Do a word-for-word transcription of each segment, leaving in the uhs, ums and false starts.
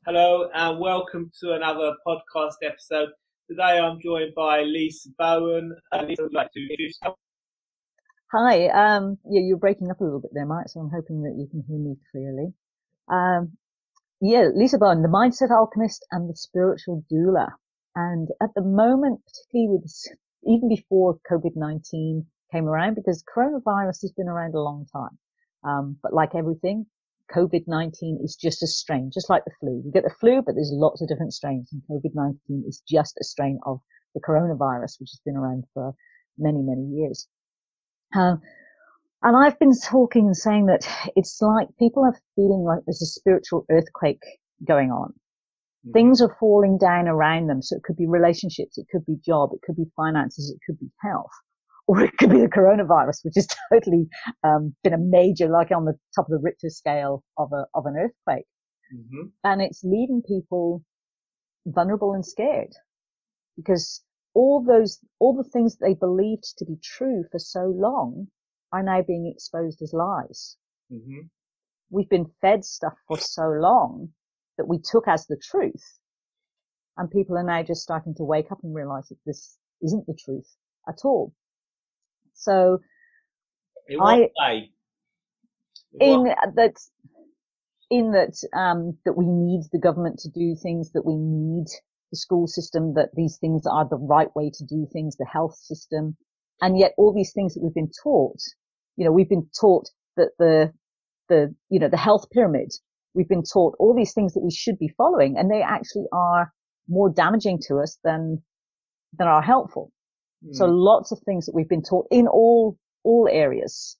Hello and welcome to another podcast episode. Today I'm joined by Lisa Bowen. Uh, Lisa would like to introduce herself. Hi. Um, yeah, you're breaking up a little bit there, Mike, so I'm hoping that you can hear me clearly. Um, yeah, Lisa Bowen, the mindset alchemist and the spiritual doula. And at the moment, particularly with this, even before COVID nineteen came around, because coronavirus has been around a long time. Um, but like everything, COVID nineteen is just a strain, just like the flu. You get the flu, but there's lots of different strains, and COVID nineteen is just a strain of the coronavirus, which has been around for many, many years. Um, and I've been talking and saying that it's like people are feeling like there's a spiritual earthquake going on. Mm-hmm. Things are falling down around them. So it could be relationships, it could be job, it could be finances, it could be health, or it could be the coronavirus, which has totally um, been a major, like on the top of the Richter scale of a of an earthquake. Mm-hmm. And it's leaving people vulnerable and scared because all those, all the things that they believed to be true for so long are now being exposed as lies. Mm-hmm. We've been fed stuff for so long that we took as the truth, and people are now just starting to wake up and realize that this isn't the truth at all. So, in what I, way? In, what? that, in that, um, that we need the government to do things, that we need the school system, that these things are the right way to do things, the health system. And yet all these things that we've been taught, you know, we've been taught that the, the, you know, the health pyramid, we've been taught all these things that we should be following, and they actually are more damaging to us than, than are helpful. Mm. So lots of things that we've been taught in all, all areas.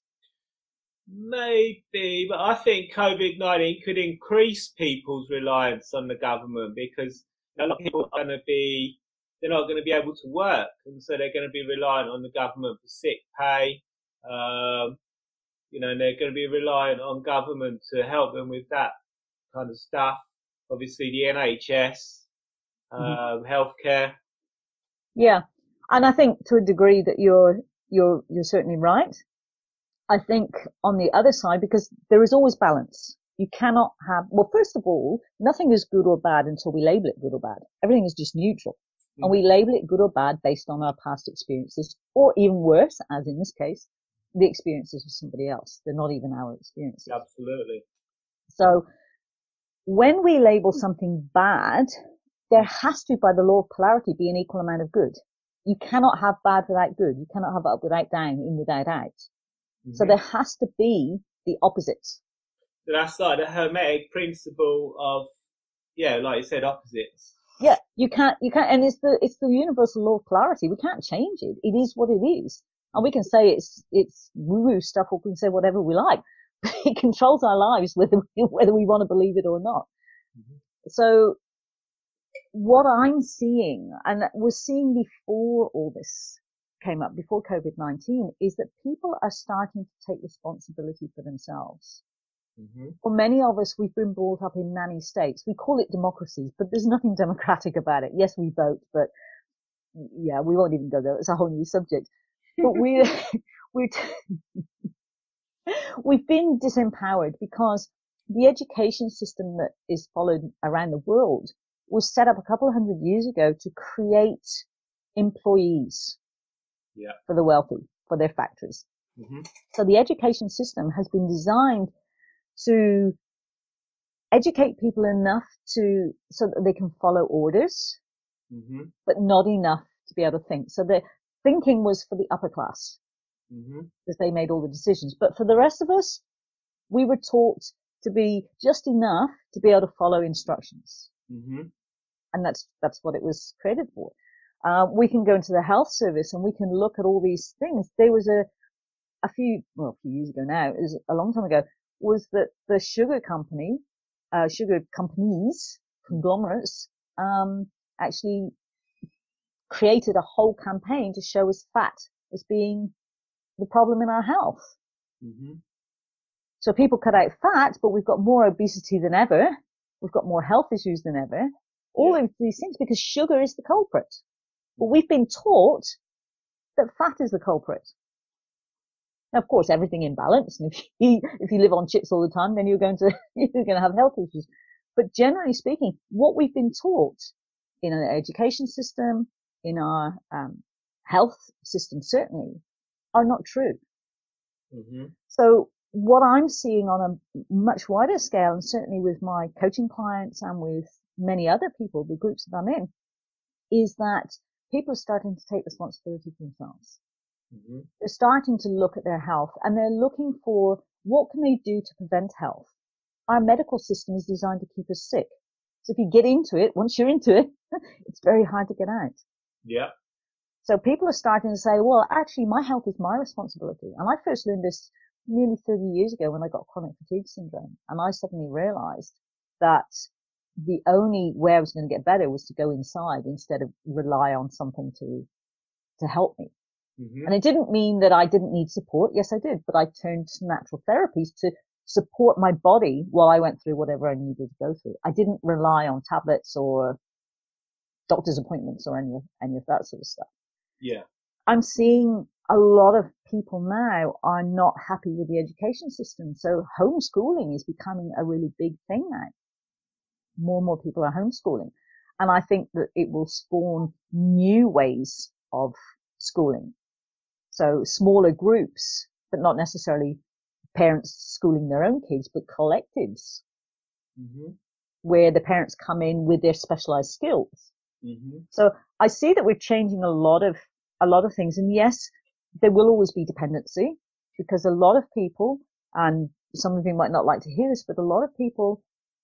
Maybe, but I think COVID nineteen could increase people's reliance on the government because a lot of people are going to be, they're not going to be able to work, and so they're going to be reliant on the government for sick pay. Um, you know, and they're going to be reliant on government to help them with that kind of stuff. Obviously, the N H S, um, mm-hmm. healthcare. Yeah, and I think to a degree that you're you're you're certainly right. I think on the other side, because there is always balance. You cannot have, well, first of all, nothing is good or bad until we label it good or bad. Everything is just neutral. Mm-hmm. And we label it good or bad based on our past experiences, or even worse, as in this case, the experiences of somebody else. They're not even our experiences. Absolutely. So when we label something bad, there has to, by the law of polarity, be an equal amount of good. You cannot have bad without good. You cannot have up without down, in without out. Mm-hmm. So there has to be the opposite. So that's like the Hermetic principle of, yeah, like you said, opposites. Yeah, you can't, you can't, and it's the, it's the universal law of polarity. We can't change it. It is what it is. And we can say it's, it's woo-woo stuff, or we can say whatever we like. It controls our lives whether we, whether we want to believe it or not. Mm-hmm. So what I'm seeing, and was seeing before all this came up, before COVID nineteen, is that people are starting to take responsibility for themselves. Mm-hmm. For many of us, we've been brought up in nanny states. We call it democracies, but there's nothing democratic about it. Yes, we vote, but yeah, we won't even go there. It's a whole new subject. But we, we, we've been disempowered because the education system that is followed around the world was set up a couple of hundred years ago to create employees. Yeah. For the wealthy, for their factories. Mm-hmm. So the education system has been designed to educate people enough to, so that they can follow orders, mm-hmm. but not enough to be able to think. So the thinking was for the upper class, mm-hmm. because they made all the decisions. But for the rest of us, we were taught to be just enough to be able to follow instructions. Mm-hmm. And that's, that's what it was created for. Uh, we can go into the health service and we can look at all these things. There was a, a few, well, a few years ago now, it was a long time ago, was that the sugar company, uh, sugar companies, conglomerates, um, actually created a whole campaign to show us fat as being the problem in our health. Mm-hmm. So people cut out fat, but we've got more obesity than ever. We've got more health issues than ever. All yeah. of these things because sugar is the culprit. But we've been taught that fat is the culprit. Now, of course, everything in balance. And if you, if you live on chips all the time, then you're going to, you're going to have health issues. But generally speaking, what we've been taught in our education system, in our um, health system certainly, are not true. Mm-hmm. So what I'm seeing on a much wider scale, and certainly with my coaching clients and with many other people, the groups that I'm in, is that people are starting to take responsibility for themselves. Mm-hmm. They're starting to look at their health, and they're looking for what can they do to prevent health. Our medical system is designed to keep us sick. So if you get into it, once you're into it, it's very hard to get out. Yeah. So people are starting to say, well, actually, my health is my responsibility. And I first learned this nearly thirty years ago when I got chronic fatigue syndrome. And I suddenly realized that the only way I was going to get better was to go inside instead of rely on something to, to help me. Mm-hmm. And it didn't mean that I didn't need support. Yes, I did. But I turned to natural therapies to support my body while I went through whatever I needed to go through. I didn't rely on tablets or doctor's appointments or any of, any of that sort of stuff. Yeah. I'm seeing a lot of people now are not happy with the education system. So homeschooling is becoming a really big thing now. More and more people are homeschooling. And I think that it will spawn new ways of schooling. So smaller groups, but not necessarily parents schooling their own kids, but collectives, mm-hmm. where the parents come in with their specialized skills. Mm-hmm. So I see that we're changing a lot of, a lot of things. And yes, there will always be dependency because a lot of people, and some of you might not like to hear this, but a lot of people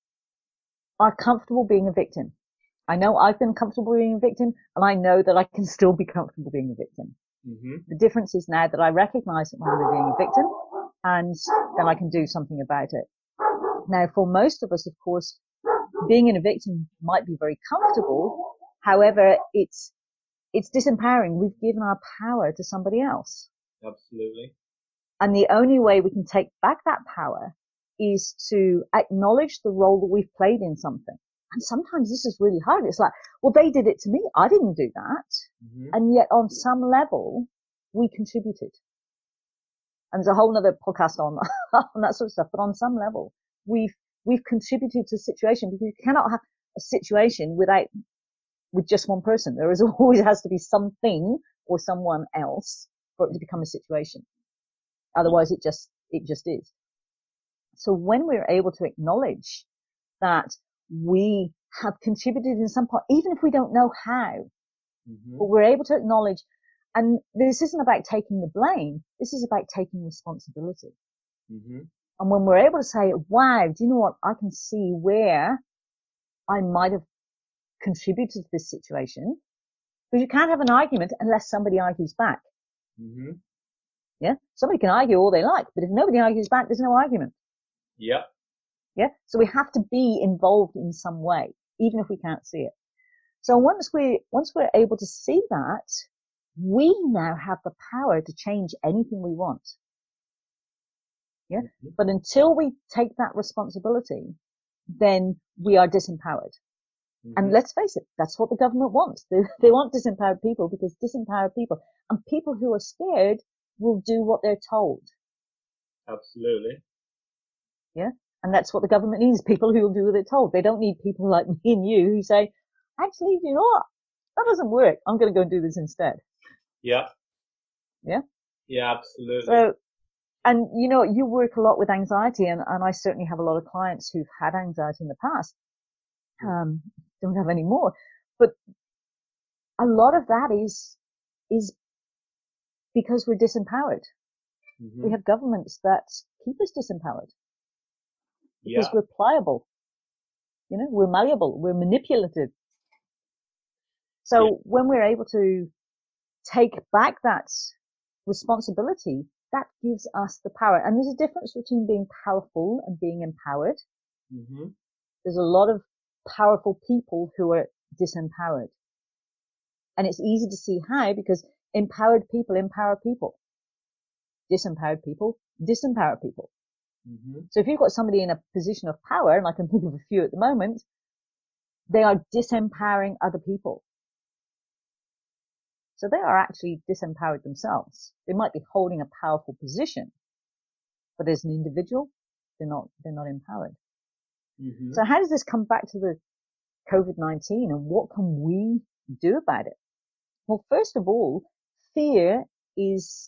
are comfortable being a victim. I know I've been comfortable being a victim, and I know that I can still be comfortable being a victim. Mm-hmm. The difference is now that I recognize that I'm being a victim, and then I can do something about it. Now, for most of us, of course, being in a victim might be very comfortable. However, it's, it's disempowering. We've given our power to somebody else. Absolutely. And the only way we can take back that power is to acknowledge the role that we've played in something. And sometimes this is really hard. It's like, well, they did it to me. I didn't do that. Mm-hmm. And yet on some level, we contributed. And there's a whole other podcast on, on that sort of stuff. But on some level, we've, we've contributed to the situation because you cannot have a situation without, with just one person. There is always has to be something or someone else for it to become a situation. Otherwise, it just, it just is. So when we're able to acknowledge that we have contributed in some part, even if we don't know how, mm-hmm. but we're able to acknowledge, and this isn't about taking the blame, this is about taking responsibility. Mm-hmm. And when we're able to say, wow, do you know what, I can see where I might have contributed to this situation, because you can't have an argument unless somebody argues back. Mm-hmm. Yeah, somebody can argue all they like, but if nobody argues back, there's no argument. Yeah. Yeah, so we have to be involved in some way, even if we can't see it. So once we, once we're able to see that, we now have the power to change anything we want. Yeah, mm-hmm. But until we take that responsibility, then we are disempowered. Mm-hmm. And let's face it, that's what the government wants. They, they want disempowered people because disempowered people and people who are scared will do what they're told. Absolutely. Yeah. And that's what the government needs, people who will do what they're told. They don't need people like me and you who say, actually, you know what? That doesn't work. I'm going to go and do this instead. Yeah. Yeah. Yeah, absolutely. So, and you know, you work a lot with anxiety, and, and I certainly have a lot of clients who've had anxiety in the past. Um, don't have any more, but a lot of that is, is because we're disempowered. Mm-hmm. We have governments that keep us disempowered. Because yeah. we're pliable, you know, we're malleable, we're manipulative. So yeah. when we're able to take back that responsibility, that gives us the power. And there's a difference between being powerful and being empowered. Mm-hmm. There's a lot of powerful people who are disempowered. And it's easy to see how, because empowered people empower people. Disempowered people disempower people. Mm-hmm. So if you've got somebody in a position of power, and I can think of a few at the moment, they are disempowering other people. So they are actually disempowered themselves. They might be holding a powerful position, but as an individual, they're not, they're not empowered. Mm-hmm. So how does this come back to the COVID nineteen and what can we do about it? Well, first of all, fear is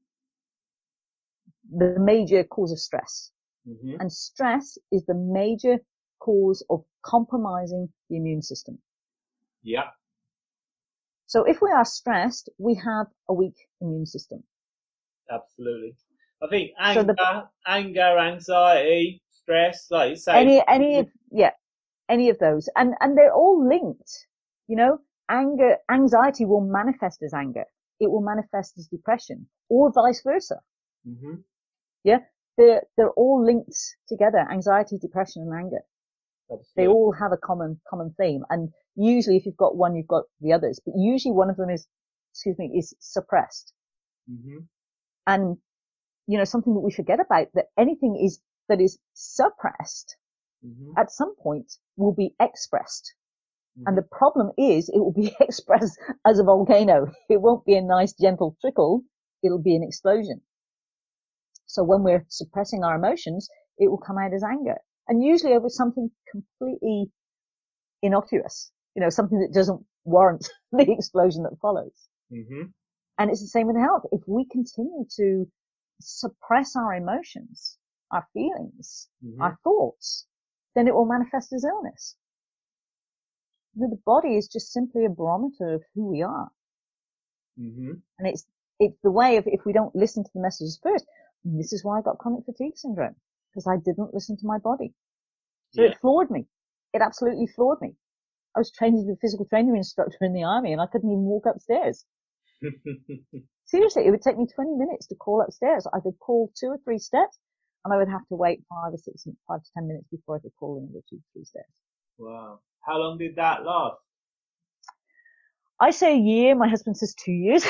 the major cause of stress. Mm-hmm. And stress is the major cause of compromising the immune system. Yeah. So if we are stressed, we have a weak immune system. Absolutely. I think anger, So the, anger, anxiety, stress, like you say. any, any of, yeah, any of those. And, and they're all linked. You know, anger, anxiety will manifest as anger. It will manifest as depression or vice versa. Mm-hmm. Yeah. They're, they're all linked together. Anxiety, depression and anger. Absolutely. They all have a common, common theme. And usually if you've got one, you've got the others, but usually one of them is, excuse me, is suppressed. Mm-hmm. And, you know, something that we forget about, that anything is, that is suppressed mm-hmm. at some point will be expressed. Mm-hmm. And the problem is it will be expressed as a volcano. It won't be a nice gentle trickle. It'll be an explosion. So when we're suppressing our emotions, it will come out as anger. And usually over something completely innocuous, you know, something that doesn't warrant the explosion that follows. Mm-hmm. And it's the same with health. If we continue to suppress our emotions, our feelings, mm-hmm. our thoughts, then it will manifest as illness. You know, the body is just simply a barometer of who we are. Mm-hmm. And it's, it's the way of, if we don't listen to the messages first, and this is why I got chronic fatigue syndrome, because I didn't listen to my body. So yeah. It floored me. It absolutely floored me. I was trained to be a physical training instructor in the army and I couldn't even walk upstairs. Seriously, it would take me twenty minutes to crawl upstairs. I could crawl two or three steps and I would have to wait five or six, five to ten minutes before I could crawl another two or three steps. Wow. How long did that last? I say a year. My husband says two years.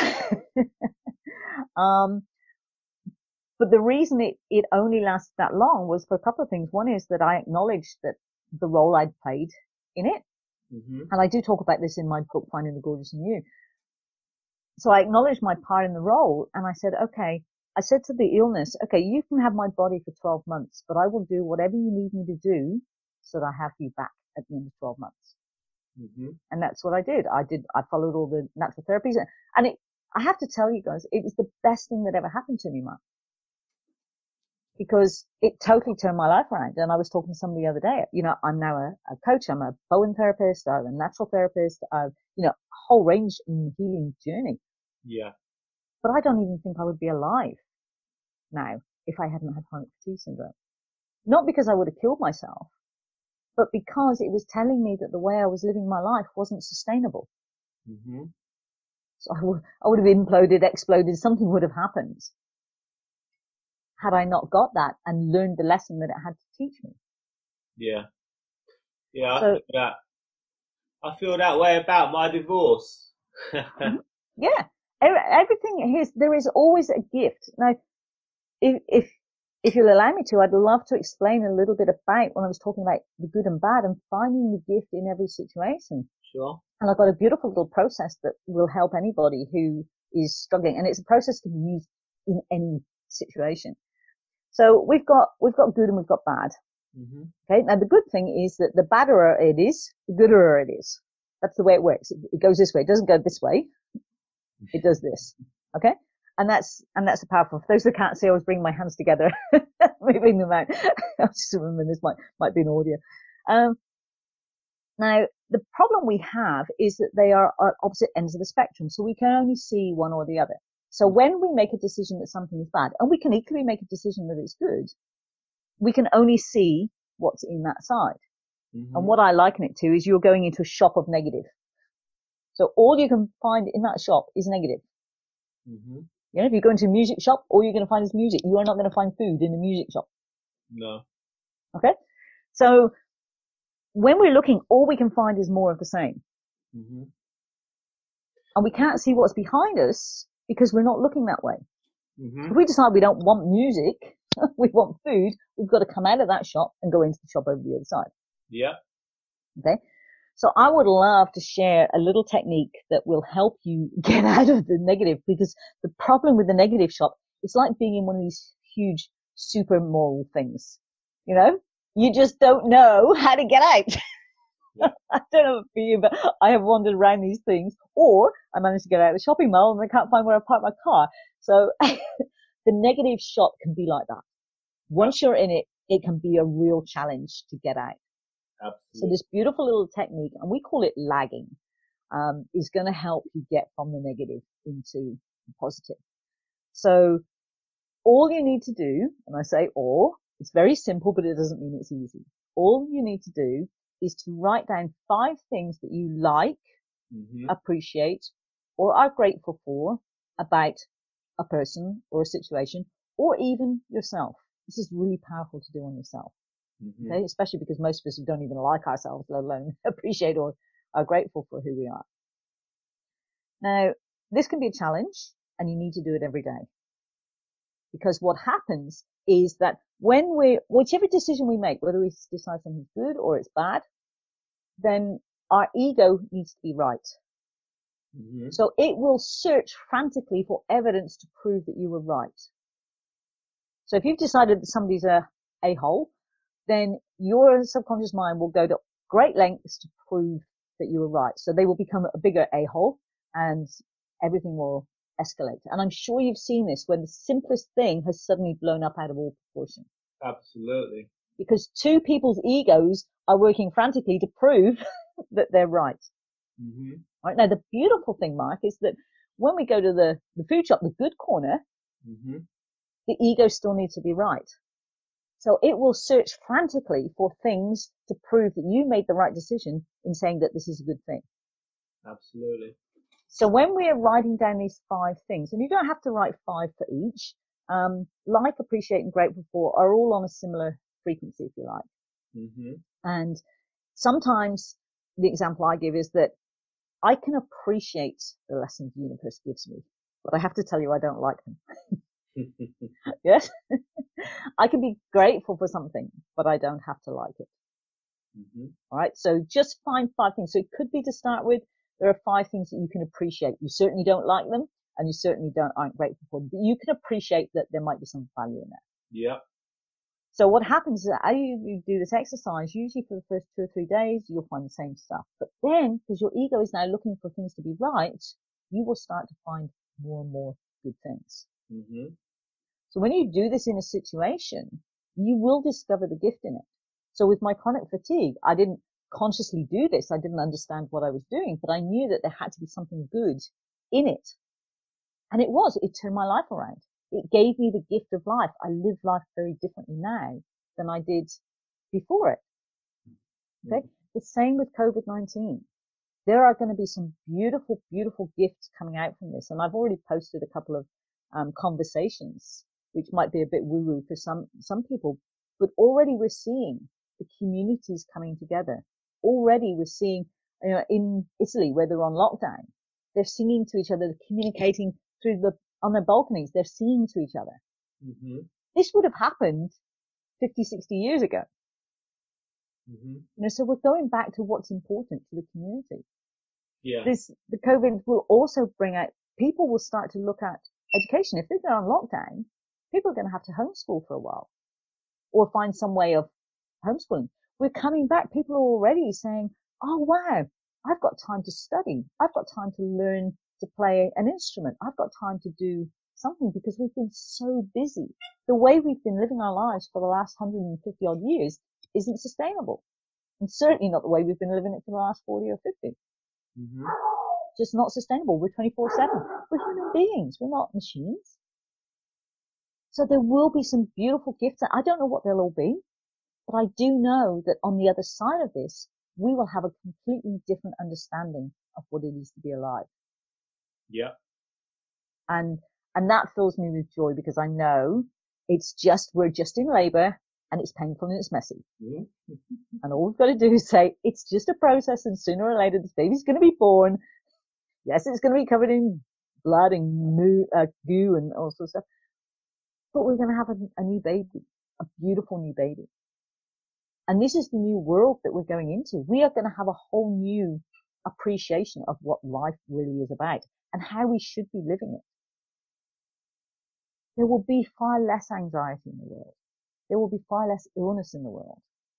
um, but the reason it, it only lasted that long was for a couple of things. One is that I acknowledged that the role I'd played in it. Mm-hmm. And I do talk about this in my book, Finding the Gorgeous in You. So I acknowledged my part in the role and I said, okay, I said to the illness, okay, you can have my body for twelve months, but I will do whatever you need me to do so that I have you back at the end of twelve months. Mm-hmm. And that's what I did. I did, I followed all the natural therapies and it, I have to tell you guys, it was the best thing that ever happened to me, Mark. Because it totally turned my life around. And I was talking to somebody the other day, you know, I'm now a, a coach, I'm a Bowen therapist, I'm a natural therapist, I've, you know, a whole range in the healing journey. Yeah. But I don't even think I would be alive now if I hadn't had chronic fatigue syndrome. Not because I would have killed myself, but because it was telling me that the way I was living my life wasn't sustainable. Mm-hmm. So I would, I would have imploded, exploded, something would have happened had I not got that and learned the lesson that it had to teach me. Yeah. Yeah, so, I feel that. I feel that way about my divorce. Yeah. Everything is, there is always a gift. Now, if, if, if you'll allow me to, I'd love to explain a little bit about when I was talking about the good and bad and finding the gift in every situation. Sure. And I've got a beautiful little process that will help anybody who is struggling. And it's a process to be used in any situation. So we've got, we've got good and we've got bad. Mm-hmm. Okay. Now the good thing is that the badder it is, the gooder it is. That's the way it works. It, it goes this way. It doesn't go this way. It does this. Okay. And that's, and that's the powerful. For those that can't see, I was bringing my hands together, moving them out. I just remember this might, might be an audio. Um, now the problem we have is that they are at opposite ends of the spectrum. So we can only see one or the other. So when we make a decision that something is bad, and we can equally make a decision that it's good, we can only see what's in that side. Mm-hmm. And what I liken it to is you're going into a shop of negative. So all you can find in that shop is negative. Mm-hmm. You know, if you go into a music shop, all you're going to find is music. You are not going to find food in the music shop. No. Okay? So when we're looking, all we can find is more of the same. Mm-hmm. And we can't see what's behind us because we're not looking that way. Mm-hmm. If we decide we don't want music, we want food, we've got to come out of that shop and go into the shop over the other side. Yeah. Okay. So I would love to share a little technique that will help you get out of the negative, because the problem with the negative shop, it's like being in one of these huge super mall things. You know, You just don't know how to get out. Yeah. I don't know for you, but I have wandered around these things, or I managed to get out of the shopping mall and I can't find where I park my car. So the negative shot can be like that. Once you're in it, it can be a real challenge to get out. Absolutely. So this beautiful little technique, and we call it lagging, um, is going to help you get from the negative into the positive. So all you need to do, and I say all, it's very simple, but it doesn't mean it's easy. All you need to do is to write down five things that you like, mm-hmm. appreciate, or are grateful for about a person or a situation, or even yourself. This is really powerful to do on yourself. Mm-hmm. Okay, especially because most of us don't even like ourselves, let alone appreciate or are grateful for who we are. Now, this can be a challenge, and you need to do it every day. Because what happens is that when we, whichever decision we make, whether we decide something's good or it's bad, then our ego needs to be right. Mm-hmm. So it will search frantically for evidence to prove that you were right. So if you've decided that somebody's a a-hole, then your subconscious mind will go to great lengths to prove that you were right. So they will become a bigger a-hole and everything will escalate. And I'm sure you've seen this when the simplest thing has suddenly blown up out of all proportion. Absolutely. Because two people's egos are working frantically to prove that they're right. Mm-hmm. Right. Now, the beautiful thing, Mark, is that when we go to the, the food shop, the good corner, mm-hmm. the ego still needs to be right. So it will search frantically for things to prove that you made the right decision in saying that this is a good thing. Absolutely. So when we're writing down these five things, and you don't have to write five for each, um, like, appreciate, and grateful for are all on a similar frequency, if you like. Mm-hmm. And sometimes the example I give is that I can appreciate the lessons the universe gives me, but I have to tell you I don't like them. Yes? I can be grateful for something, but I don't have to like it. Mm-hmm. All right. So just find five things. So it could be, to start with, there are five things that you can appreciate. You certainly don't like them, and you certainly don't aren't grateful for them, but you can appreciate that there might be some value in that. Yeah. So what happens is that as you do this exercise, usually for the first two or three days, you'll find the same stuff. But then, because your ego is now looking for things to be right, you will start to find more and more good things. Mm-hmm. So when you do this in a situation, you will discover the gift in it. So with my chronic fatigue, I didn't consciously do this. I didn't understand what I was doing, but I knew that there had to be something good in it. And it was. It turned my life around. It gave me the gift of life. I live life very differently now than I did before it. Okay. Mm-hmm. The same with COVID nineteen. There are going to be some beautiful, beautiful gifts coming out from this. And I've already posted a couple of um, conversations, which might be a bit woo-woo for some, some people, but already we're seeing the communities coming together. Already we're seeing, you know, in Italy where they're on lockdown, they're singing to each other, they're communicating through the, on their balconies, they're singing to each other. Mm-hmm. This would have happened fifty, sixty years ago. Mm-hmm. You know, so we're going back to what's important to the community. Yeah. This, the COVID will also bring out, people will start to look at education. If they're on lockdown, people are going to have to homeschool for a while or find some way of homeschooling. We're coming back. People are already saying, oh, wow, I've got time to study. I've got time to learn to play an instrument. I've got time to do something because we've been so busy. The way we've been living our lives for the last one hundred fifty odd years isn't sustainable. And certainly not the way we've been living it for the last forty or fifty. Mm-hmm. Just not sustainable. We're twenty-four seven. We're human beings. We're not machines. So there will be some beautiful gifts. I don't know what they'll all be, but I do know that on the other side of this, we will have a completely different understanding of what it is to be alive. Yeah. And, and that fills me with joy because I know it's just, we're just in labor and it's painful and it's messy. Mm-hmm. And all we've got to do is say, it's just a process and sooner or later this baby's going to be born. Yes, it's going to be covered in blood and moo, uh, goo and all sorts of stuff. But we're going to have a, a new baby, a beautiful new baby. And this is the new world that we're going into. We are going to have a whole new appreciation of what life really is about and how we should be living it. There will be far less anxiety in the world. There will be far less illness in the world.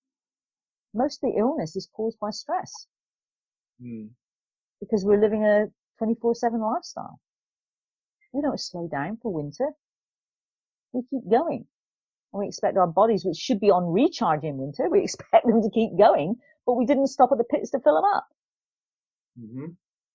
most of the illness is caused by stress. Mm. Because we're living a twenty-four seven lifestyle. We don't slow down for winter. We keep going. And we expect our bodies, which should be on recharge in winter, we expect them to keep going, but we didn't stop at the pits to fill them up. Mm-hmm.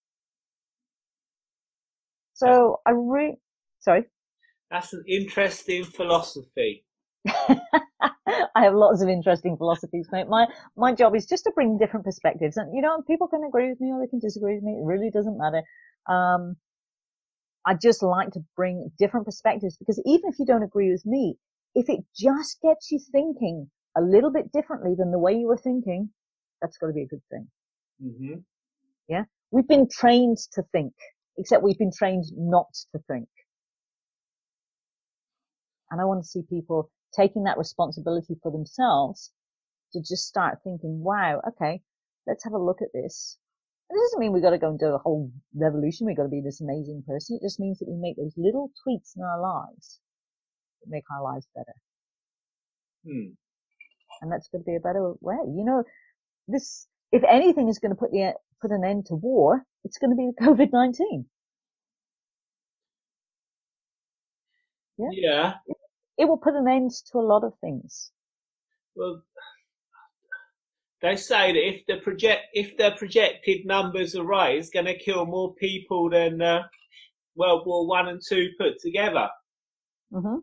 So I re- sorry. That's an interesting philosophy. I have lots of interesting philosophies, mate. My, my job is just to bring different perspectives. And, you know, people can agree with me or they can disagree with me. It really doesn't matter. Um, I just like to bring different perspectives because even if you don't agree with me, if it just gets you thinking a little bit differently than the way you were thinking, that's got to be a good thing. Mm-hmm. Yeah. We've been trained to think, except we've been trained not to think. And I want to see people taking that responsibility for themselves to just start thinking, wow, okay, let's have a look at this. And it doesn't mean we've got to go and do a whole revolution. We've got to be this amazing person. It just means that we make those little tweaks in our lives that make our lives better. Hmm. And that's going to be a better way. You know, this, if anything is going to put the, put an end to war, it's going to be the COVID nineteen. Yeah. Yeah. It, it will put an end to a lot of things. Well, they say that if the project, if the projected numbers are right, it's going to kill more people than uh, World War One and Two put together. Mm-hmm.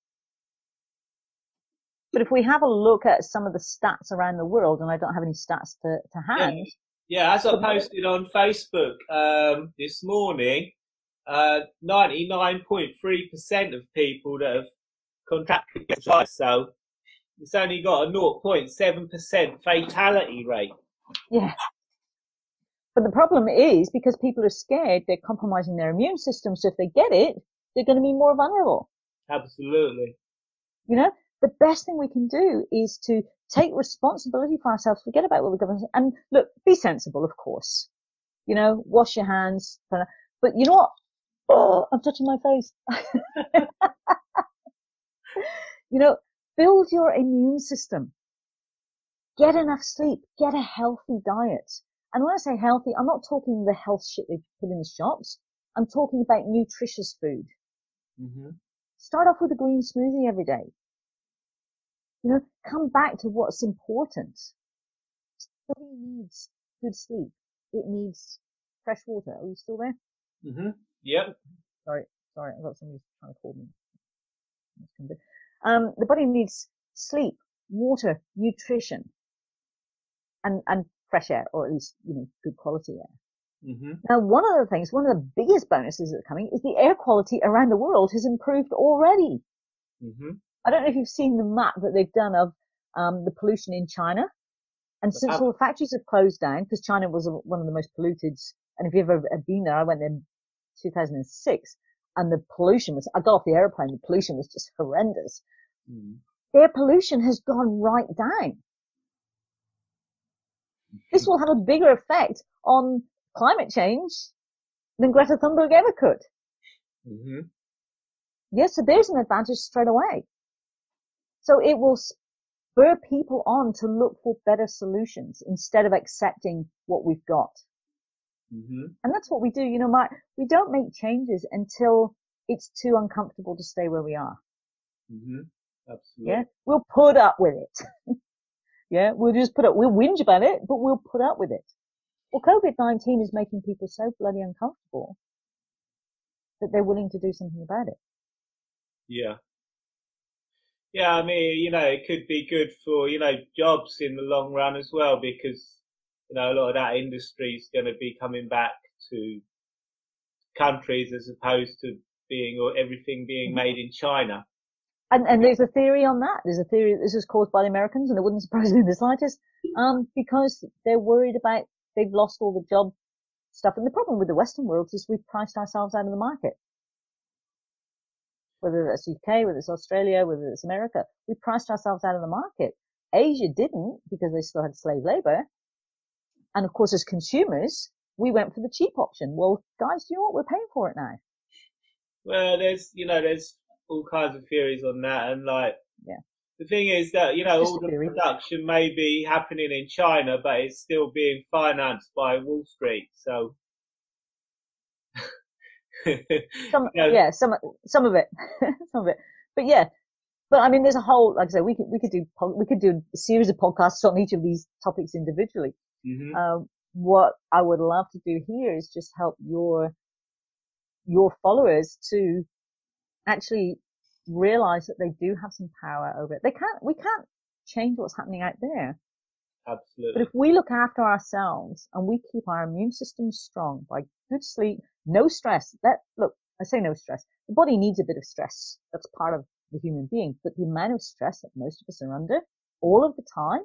But if we have a look at some of the stats around the world, and I don't have any stats to, to hand. Yeah, yeah, as I posted on Facebook um, this morning, uh, ninety-nine point three percent of people that have contracted the virus, so it's only got a zero point seven percent fatality rate. Yeah. But the problem is because people are scared, they're compromising their immune system. So if they get it, they're going to be more vulnerable. Absolutely. You know, the best thing we can do is to take responsibility for ourselves, forget about what the government, and look, be sensible, of course. You know, wash your hands. But you know what? Oh, I'm touching my face. You know, build your immune system. Get enough sleep. Get a healthy diet. And when I say healthy, I'm not talking the health shit they put in the shops. I'm talking about nutritious food. Mm-hmm. Start off with a green smoothie every day. You know, come back to what's important. The body needs good sleep. It needs fresh water. Are you still there? Mm-hmm. Yep. Sorry, sorry, I've got somebody trying to call me. Um, the body needs sleep, water, nutrition, and, and fresh air, or at least, you know, good quality air. Mm-hmm. Now, one of the things, one of the biggest bonuses that are coming is the air quality around the world has improved already. Mm-hmm. I don't know if you've seen the map that they've done of um, the pollution in China. And since all the factories have closed down, because China was one of the most polluted, and if you've ever been there, I went there in two thousand six, and the pollution was, I got off the airplane, the pollution was just horrendous. Mm. Their pollution has gone right down. This will have a bigger effect on climate change than Greta Thunberg ever could. Mm-hmm. Yes, so there's an advantage straight away. So it will spur people on to look for better solutions instead of accepting what we've got. Mm-hmm. And that's what we do. You know, Mark, we don't make changes until it's too uncomfortable to stay where we are. Mm-hmm. Absolutely. Yeah, we'll put up with it. Yeah, we'll just put up, we'll whinge about it, but we'll put up with it. Well, COVID nineteen is making people so bloody uncomfortable that they're willing to do something about it. Yeah. Yeah, I mean, you know, it could be good for, you know, jobs in the long run as well, because, you know, a lot of that industry is going to be coming back to countries as opposed to being, or everything being made in China. And, and there's a theory on that. There's a theory that this is caused by the Americans, and it wouldn't surprise me in the slightest, um, because they're worried about, they've lost all the job stuff. And the problem with the Western world is we've priced ourselves out of the market. Whether that's U K, whether it's Australia, whether it's America, we priced ourselves out of the market. Asia didn't, because they still had slave labor. And of course, as consumers, we went for the cheap option. Well, guys, do you know what? We're paying for it now. Well, there's, you know, there's all kinds of theories on that. And like, yeah. the thing is that, you know, Just all a the theory. production may be happening in China, but it's still being financed by Wall Street. So, Some, you know, yeah, some, some of it, some of it. But yeah, but I mean, there's a whole, like I said, we could, we could do, we could do a series of podcasts on each of these topics individually. hmm Um, what I would love to do here is just help your, your followers to actually realize that they do have some power over it. They can't, we can't change what's happening out there. But absolutely. if we look after ourselves and we keep our immune system strong by good sleep, no stress, that, look, I say no stress. The body needs a bit of stress. That's part of the human being. But the amount of stress that most of us are under all of the time,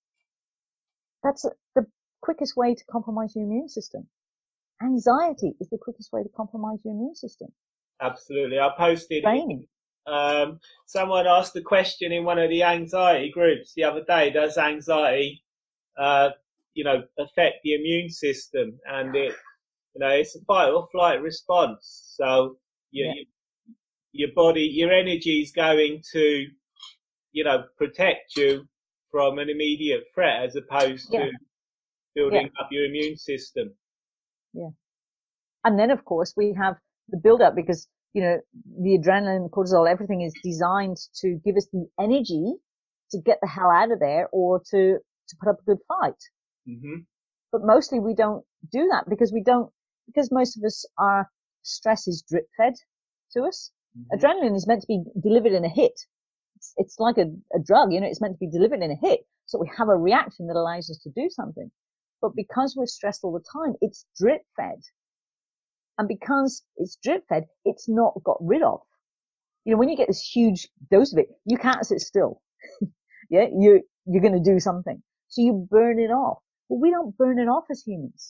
that's the quickest way to compromise your immune system. Anxiety is the quickest way to compromise your immune system. Absolutely. I posted, Training. um, someone asked the question in one of the anxiety groups the other day, does anxiety, uh, you know, affect the immune system? And it, you know, it's a fight or flight response. So your, Yeah. your body, your energy is going to, you know, protect you from an immediate threat as opposed Yeah. to building Yeah. up your immune system. Yeah. And then, of course, we have the build-up because, you know, the adrenaline, the cortisol, everything is designed to give us the energy to get the hell out of there or to, to put up a good fight. Mm-hmm. But mostly we don't do that because we don't, because most of us, our stress is drip fed to us. Mm-hmm. Adrenaline is meant to be delivered in a hit. It's, it's like a, a drug, you know, it's meant to be delivered in a hit. So we have a reaction that allows us to do something. But because we're stressed all the time, it's drip fed. And because it's drip fed, it's not got rid of. You know, when you get this huge dose of it, you can't sit still. Yeah, you, you're going to do something. So you burn it off. But we don't burn it off as humans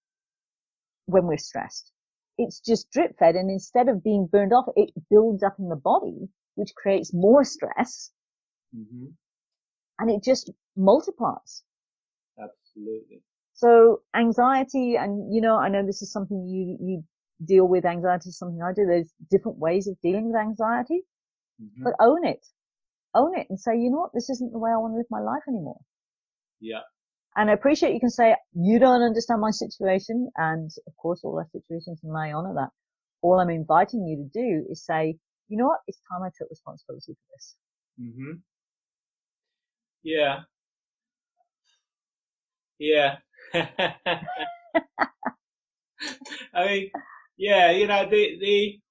when we're stressed. It's just drip fed. And instead of being burned off, it builds up in the body, which creates more stress. Mm-hmm. And it just multiplies. Absolutely. So anxiety, and you know, I know this is something you, you deal with. Anxiety is something I do. There's different ways of dealing with anxiety, Mm-hmm. but own it. Own it and say, you know what, this isn't the way I want to live my life anymore. Yeah. And I appreciate you can say, you don't understand my situation. And of course, all our situations, and I honor that. All I'm inviting you to do is say, you know what, it's time I took responsibility for this. Mm-hmm. Yeah. Yeah. I mean, yeah, you know, the, the,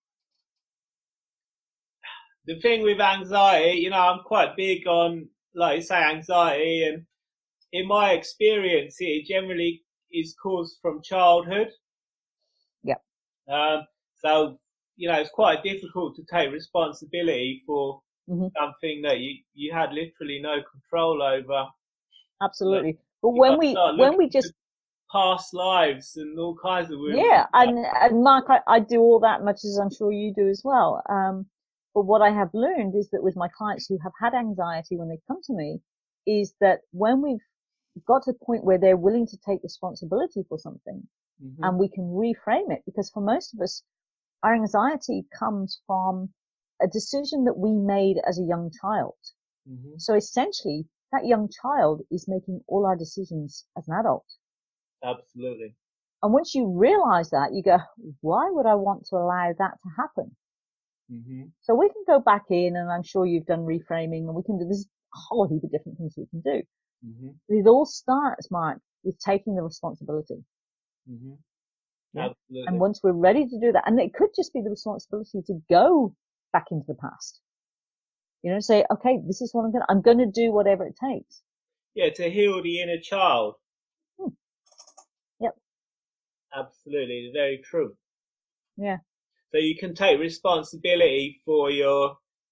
the thing with anxiety, you know, I'm quite big on, like you say, anxiety, and in my experience, it generally is caused from childhood. Yeah. Um, so, you know, it's quite difficult to take responsibility for Mm-hmm. something that you, you had literally no control over. Absolutely. You But you got when to we, start when looking we at just, past lives and all kinds of weird yeah, stuff. and, and Mark, I, I do all that much as I'm sure you do as well. Um, but what I have learned is that with my clients who have had anxiety when they come to me is that when we've got to the point where they're willing to take responsibility for something Mm-hmm. and we can reframe it, because for most of us, our anxiety comes from a decision that we made as a young child. Mm-hmm. So essentially, that young child is making all our decisions as an adult. Absolutely. And once you realize that, you go, why would I want to allow that to happen? Mm-hmm. So we can go back in, and I'm sure you've done reframing, and we can do, there's a whole heap of different things we can do. Mm-hmm. But it all starts, Mark, with taking the responsibility. Mm-hmm. Yeah? Absolutely. And once we're ready to do that, and it could just be the responsibility to go back into the past. You know, say, okay, this is what I'm going to, I'm going to do whatever it takes. Yeah, to heal the inner child. Hmm. Yep. Absolutely. Very true. Yeah. So you can take responsibility for your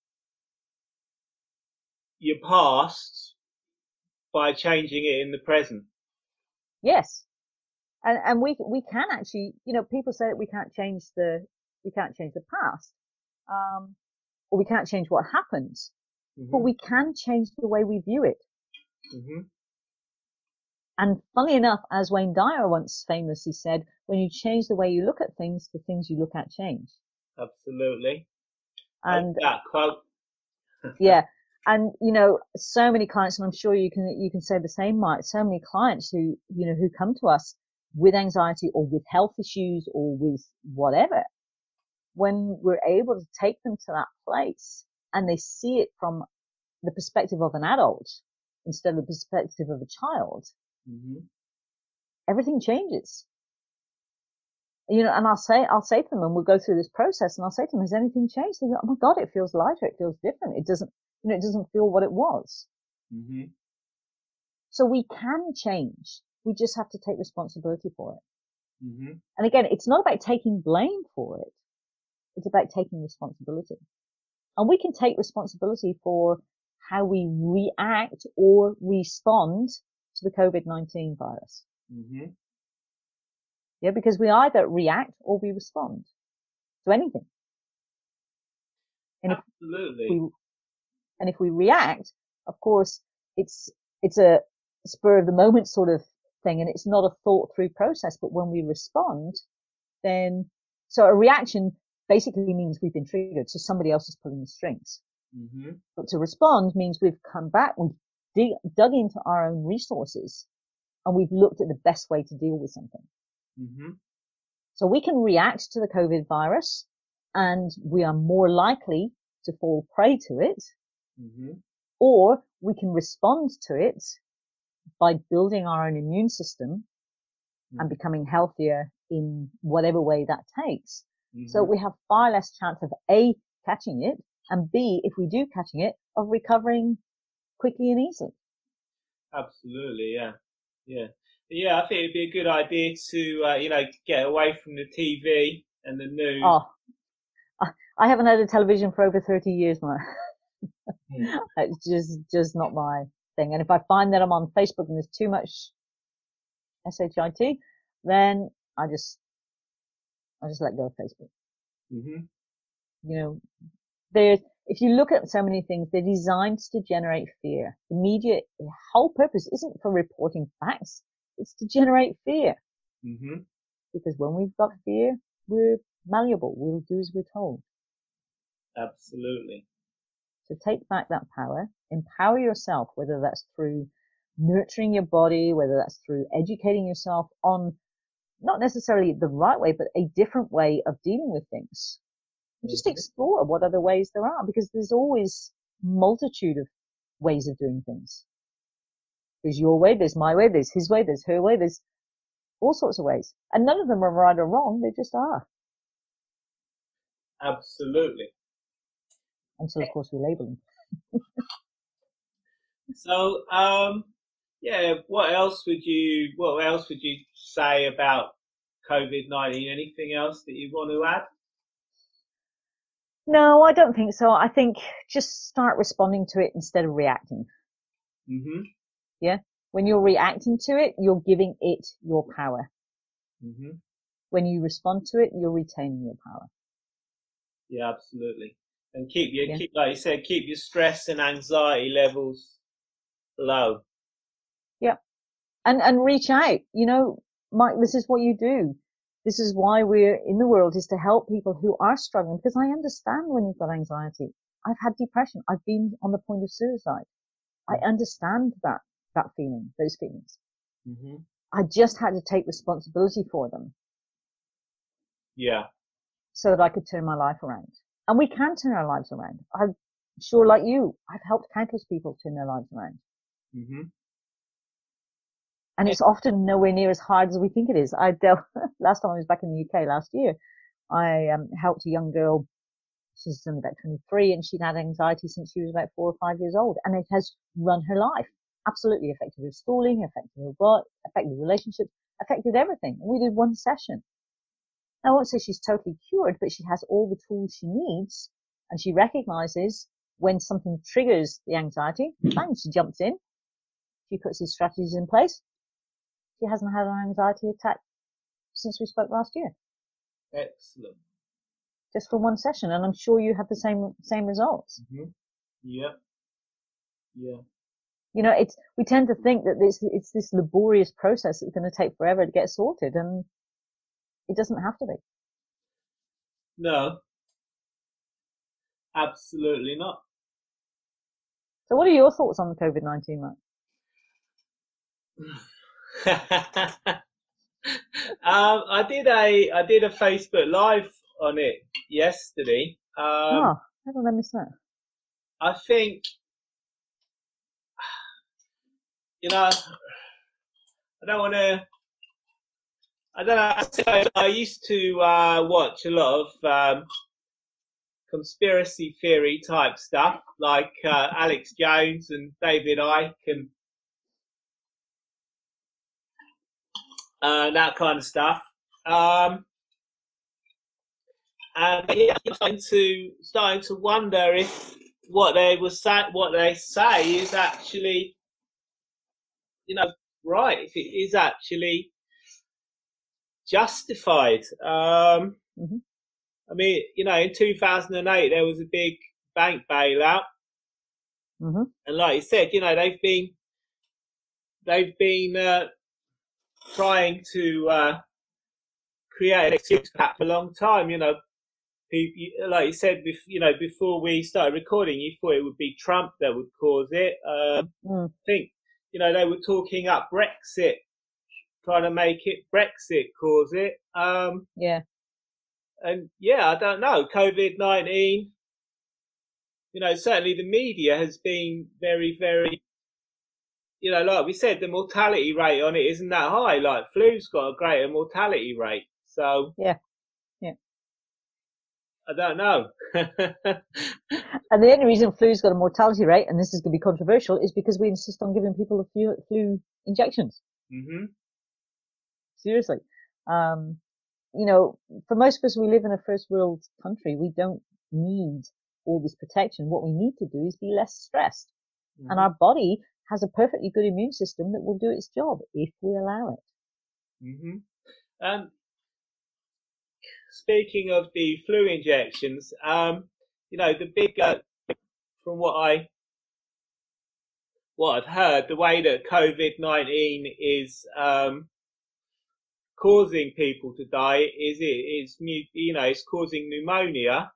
your past by changing it in the present. Yes. And, and we, we can actually, you know, people say that we can't change the, we can't change the past. Um, or we can't change what happens, Mm-hmm. but we can change the way we view it. Mm-hmm. And funny enough, as Wayne Dyer once famously said, when you change the way you look at things, the things you look at change. Absolutely. And I like that quote. yeah, And, you know, so many clients, and I'm sure you can, you can say the same, Mike, so many clients who, you know, who come to us with anxiety or with health issues or with whatever, when we're able to take them to that place and they see it from the perspective of an adult instead of the perspective of a child, mm-hmm. everything changes. You know, and I'll say, I'll say to them, and we'll go through this process, and I'll say to them, has anything changed? They go, oh my God, it feels lighter, it feels different. It doesn't, you know, it doesn't feel what it was. Mm-hmm. So we can change. We just have to take responsibility for it. Mm-hmm. And again, it's not about taking blame for it. It's about taking responsibility. And we can take responsibility for how we react or respond to the COVID nineteen virus. Mm-hmm. Yeah, because we either react or we respond to anything. And Absolutely. If we, and if we react, of course, it's, it's a spur of the moment sort of thing, and it's not a thought through process. But when we respond, then, so a reaction basically means we've been triggered. So somebody else is pulling the strings. Mm-hmm. But to respond means we've come back, we've dig, dug into our own resources, and we've looked at the best way to deal with something. Mm-hmm. So we can react to the COVID virus, and we are more likely to fall prey to it, mm-hmm. or we can respond to it by building our own immune system mm-hmm. and becoming healthier in whatever way that takes. Mm-hmm. So we have far less chance of A, catching it, and B, if we do catching it, of recovering quickly and easily. Absolutely, yeah. Yeah. Yeah, I think it'd be a good idea to, uh, you know, get away from the T V and the news. Oh, I haven't had a television for over thirty years now. mm. It's just, just not my thing. And if I find that I'm on Facebook and there's too much shit, then I just, I just let go of Facebook. Mm-hmm. You know, there's, if you look at so many things, they're designed to generate fear. The media, the whole purpose isn't for reporting facts. It's to generate fear. Mm-hmm. Because when we've got fear, we're malleable. We'll do as we're told. Absolutely. So take back that power. Empower yourself, whether that's through nurturing your body, whether that's through educating yourself on not necessarily the right way, but a different way of dealing with things. And just explore what other ways there are, because there's always multitude of ways of doing things. There's your way, there's my way, there's his way, there's her way, there's all sorts of ways. And none of them are right or wrong, they just are. Absolutely. Until, of course, we label them. So, um, yeah, what else would you, what else would you say about COVID nineteen? Anything else that you want to add? No, I don't think so. I think just start responding to it instead of reacting. Mm-hmm. Yeah. When you're reacting to it, you're giving it your power. Mm-hmm. When you respond to it, you're retaining your power. Yeah, absolutely. And keep your, yeah. keep, like you said, keep your stress and anxiety levels low. Yeah. And, and reach out. You know, Mike, this is what you do. This is why we're in the world, is to help people who are struggling, because I understand when you've got anxiety. I've had depression. I've been on the point of suicide. Mm-hmm. I understand that, that feeling, those feelings. Mm-hmm. I just had to take responsibility for them. Yeah. So that I could turn my life around. And we can turn our lives around. I'm sure, like you, I've helped countless people turn their lives around. Mm-hmm. And it's often nowhere near as hard as we think it is. I dealt, last time I was back in the U K last year, I um, helped a young girl. She's only about twenty-three, and she'd had anxiety since she was about four or five years old. And it has run her life. Absolutely affected her schooling, affected her work, affected relationships, affected everything. And we did one session. I won't say she's totally cured, but she has all the tools she needs, and she recognizes when something triggers the anxiety, bang, she jumps in. She puts these strategies in place. She hasn't had an anxiety attack since we spoke last year. Excellent. Just for one session, and I'm sure you have the same same results. Mm-hmm. Yeah. Yeah. You know, it's we tend to think that it's it's this laborious process that's going to take forever to get sorted, and it doesn't have to be. No. Absolutely not. So what are your thoughts on COVID nineteen, Mike? um, I did a I did a Facebook Live on it yesterday. Um, Oh, how did I miss that? I think, you know, I don't want to. I don't know. I used to uh, watch a lot of um, conspiracy theory type stuff, like uh, Alex Jones and David Icke and uh, that kind of stuff. Um, and yeah, I'm starting to starting to wonder if what they were say, what they say is actually, you know, right. If it is actually justified. Um, mm-hmm. I mean, you know, in two thousand eight there was a big bank bailout, mm-hmm. and like you said, you know, they've been they've been uh, trying to uh, create an excuse for that for a long time. You know, like you said, you know, before we started recording, you thought it would be Trump that would cause it. Um, mm. I think, you know, they were talking up Brexit, trying to make it Brexit cause it. Um, yeah. And yeah, I don't know. COVID nineteen, you know, certainly the media has been very, very, you know, like we said, the mortality rate on it isn't that high. Like flu's got a greater mortality rate. So yeah, yeah. I don't know. And the only reason flu's got a mortality rate, and this is going to be controversial, is because we insist on giving people the flu, flu injections. Mm-hmm. Seriously. Um, you know, for most of us, we live in a first world country. We don't need all this protection. What we need to do is be less stressed. Mm-hmm. And our body has a perfectly good immune system that will do its job if we allow it. Mm-hmm. Um, speaking of the flu injections, um, you know, the big, uh, from what I, what I've heard, the way that COVID nineteen is, um, causing people to die is it is, you know, it's causing pneumonia.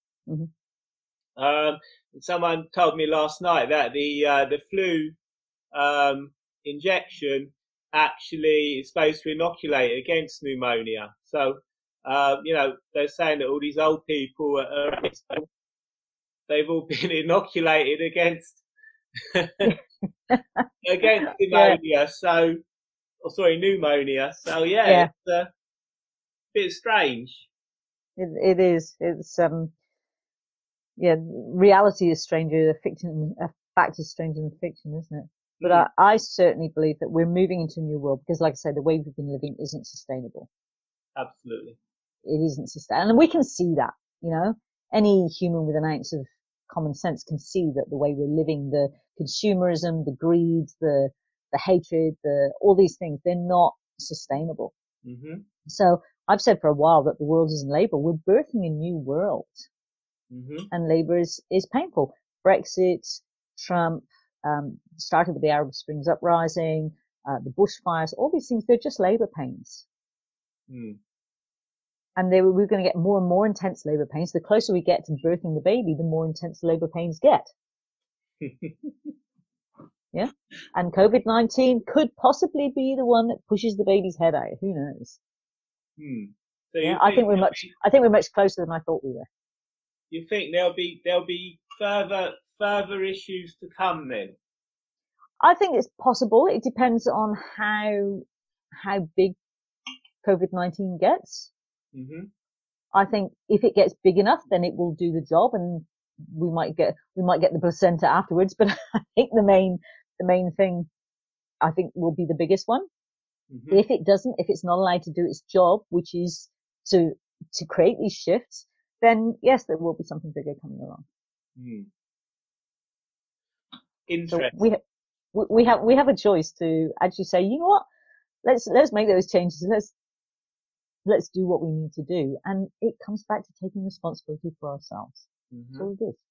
Mm-hmm. Um, and someone told me last night that the, uh, the flu, um, injection actually is supposed to inoculate against pneumonia. So, uh, you know, they're saying that all these old people are, are they've all been inoculated against, against pneumonia. Yeah. So, oh, sorry, pneumonia. So yeah, yeah. It's a bit strange. It, it is. It's, um, yeah, reality is stranger, fiction, a fact is stranger than fiction, isn't it? But mm. I, I certainly believe that we're moving into a new world because, like I say, the way we've been living isn't sustainable. Absolutely. It isn't sustainable. And we can see that, you know, any human with an ounce of common sense can see that the way we're living, the consumerism, the greed, the, the hatred, the, all these things, they're not sustainable. Mm-hmm. So I've said for a while that the world is in labor. We're birthing a new world. Mm-hmm. And labor is, is painful. Brexit, Trump, um, started with the Arab Springs uprising, uh, the bushfires, all these things, they're just labor pains. Mm. And they were, we're going to get more and more intense labor pains. The closer we get to birthing the baby, the more intense labor pains get. Yeah. And COVID nineteen could possibly be the one that pushes the baby's head out. Who knows? Hmm. So yeah, I think we're much, be, I think we're much closer than I thought we were. You think there'll be, there'll be further, further issues to come then? I think it's possible. It depends on how, how big COVID nineteen gets. Mm-hmm. I think if it gets big enough, then it will do the job and we might get, we might get the placenta afterwards. But I think the main, the main thing, I think will be the biggest one. Mm-hmm. If it doesn't, if it's not allowed to do its job, which is to, to create these shifts, then yes, there will be something bigger coming along. Mm. Interesting. So we, ha- we have, we have a choice to actually say, you know what, let's, let's make those changes. Let's, let's do what we need to do. And it comes back to taking responsibility for ourselves. Mm-hmm. That's all it is.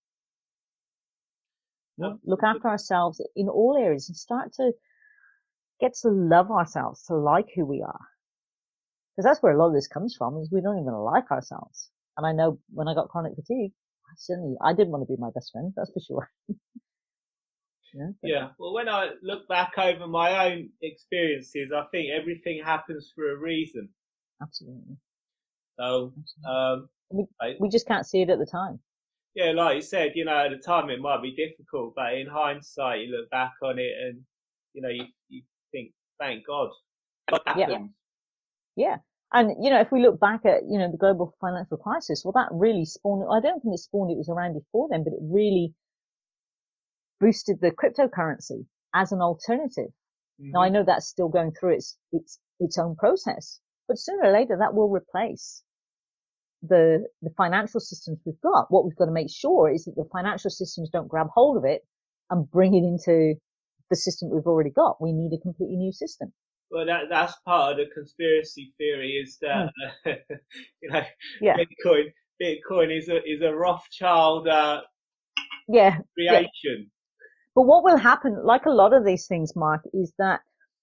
No, look after ourselves in all areas and start to get to love ourselves, to like who we are. Because that's where a lot of this comes from, is we don't even like ourselves. And I know when I got chronic fatigue, I certainly, I didn't want to be my best friend, that's for sure. Yeah. Yeah. Well, when I look back over my own experiences, I think everything happens for a reason. Absolutely. So, Absolutely. um, We, I, we just can't see it at the time. yeah, like you said, you know, at the time it might be difficult, but in hindsight, you look back on it and, you know, you, you think, thank God. What Yeah. happened? Yeah. And, you know, if we look back at, you know, the global financial crisis, well, that really spawned, I don't think it spawned, it was around before then, but it really boosted the cryptocurrency as an alternative. Mm-hmm. Now, I know that's still going through its, its, its own process, but sooner or later that will replace the, the financial systems we've got. What we've got to make sure is that the financial systems don't grab hold of it and bring it into the system we've already got. We need a completely new system. Well, that that's part of the conspiracy theory is that mm. uh, you know yeah. Bitcoin Bitcoin is a is a Rothschild uh, yeah creation. Yeah. But what will happen, like a lot of these things, Mark, is that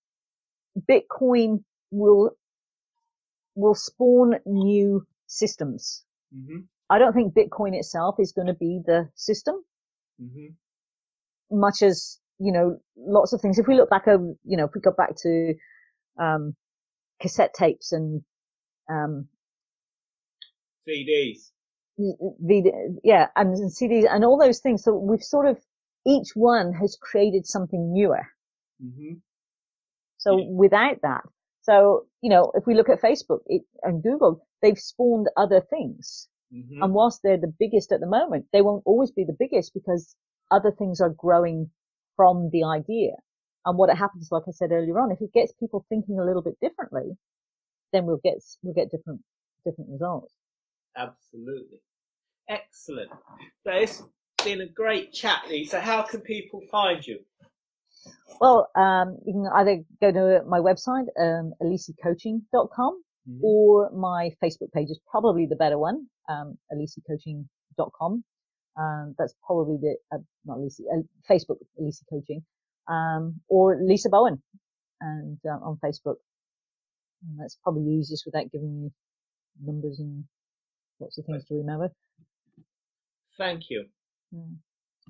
Bitcoin will will spawn new systems. Mm-hmm. I don't think Bitcoin itself is going to be the system, mm-hmm. much as, you know, lots of things. If we look back over, you know, if we go back to um, cassette tapes and um, C Ds, the yeah, and C Ds and all those things. So we've sort of, each one has created something newer. Mm-hmm. So yeah. without that, so, you know, if we look at Facebook it, and Google, they've spawned other things. Mm-hmm. And whilst they're the biggest at the moment, they won't always be the biggest because other things are growing from the idea. And what it happens, like I said earlier on, if it gets people thinking a little bit differently, then we'll get, we'll get different, different results. Absolutely. Excellent. So it's been a great chat, Lee. So how can people find you? Well, um, you can either go to my website, um, elisi coaching dot com, mm-hmm. or my Facebook page is probably the better one, um, elisi coaching dot com. Um, that's probably the, uh, not Elisi, uh, Facebook, Elisi Coaching, um, or Lisa Bowen, and, uh, on Facebook. And that's probably the easiest without giving you numbers and lots of things to remember. Thank you. Yeah.